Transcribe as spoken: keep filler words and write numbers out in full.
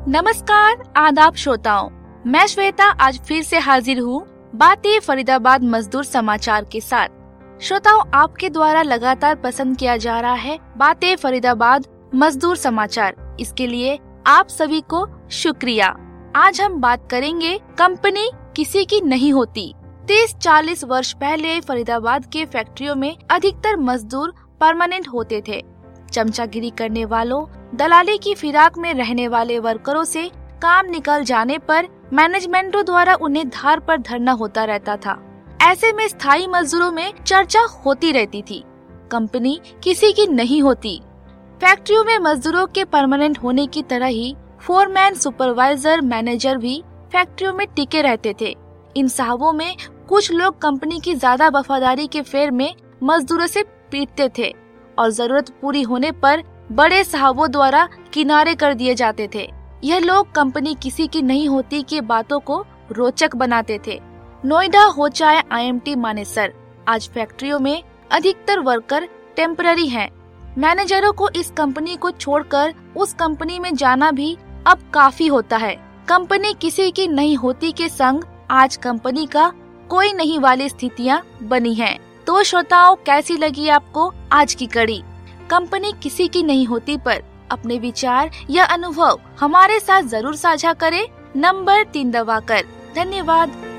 नमस्कार आदाब श्रोताओं, मैं श्वेता आज फिर से हाजिर हूँ बातें फरीदाबाद मजदूर समाचार के साथ। श्रोताओं, आपके द्वारा लगातार पसंद किया जा रहा है बातें फरीदाबाद मजदूर समाचार, इसके लिए आप सभी को शुक्रिया। आज हम बात करेंगे कंपनी किसी की नहीं होती। तीस चालीस वर्ष पहले फरीदाबाद के फैक्ट्रियों में अधिकतर मजदूर परमानेंट होते थे। चमचागिरी करने वालों, दलाली की फिराक में रहने वाले वर्करों से काम निकल जाने पर मैनेजमेंटों द्वारा उन्हें धार पर धरना होता रहता था। ऐसे में स्थायी मजदूरों में चर्चा होती रहती थी। कंपनी किसी की नहीं होती। फैक्ट्रियों में मजदूरों के परमानेंट होने की तरह ही फोरमैन, सुपरवाइजर, मैनेजर भी फैक्ट्रियों में टिके रहते थे। इन साहबों में कुछ लोग कंपनी की ज्यादा वफादारी के फेर में मजदूरों से पीटते थे और जरूरत पूरी होने पर बड़े साहबों द्वारा किनारे कर दिए जाते थे। यह लोग कंपनी किसी की नहीं होती के बातों को रोचक बनाते थे। नोएडा हो चाहे आई एम टी मानेसर, आज फैक्ट्रियों में अधिकतर वर्कर टेम्पररी हैं। मैनेजरों को इस कंपनी को छोड़कर उस कंपनी में जाना भी अब काफी होता है। कंपनी किसी की नहीं होती के संग आज कंपनी का कोई नहीं वाली स्थितियां बनी हैं। तो श्रोताओं, कैसी लगी आपको आज की कड़ी कंपनी किसी की नहीं होती पर? अपने विचार या अनुभव हमारे साथ जरूर साझा करें नंबर तीन दबाकर। धन्यवाद।